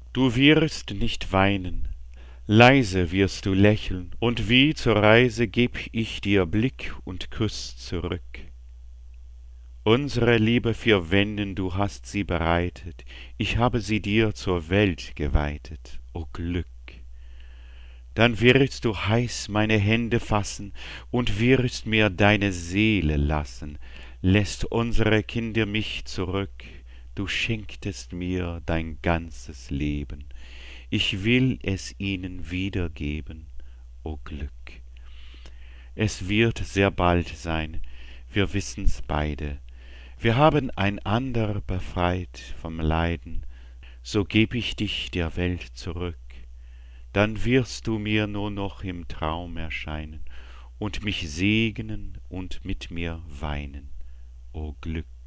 Du wirst nicht weinen, leise wirst du lächeln, und wie zur Reise geb ich dir Blick und Kuss zurück. Unsere Liebe vier Wänden, du hast sie bereitet, ich habe sie dir zur Welt geweitet, o Glück. Dann wirst du heiß meine Hände fassen und wirst mir deine Seele lassen, lässt unsere Kinder mich zurück, du schenktest mir dein ganzes Leben, ich will es ihnen wiedergeben, o Glück. Es wird sehr bald sein, wir wissen's beide, wir haben einander befreit vom Leiden, so geb ich dich der Welt zurück, dann wirst du mir nur noch im Traum erscheinen und mich segnen und mit mir weinen, o Glück.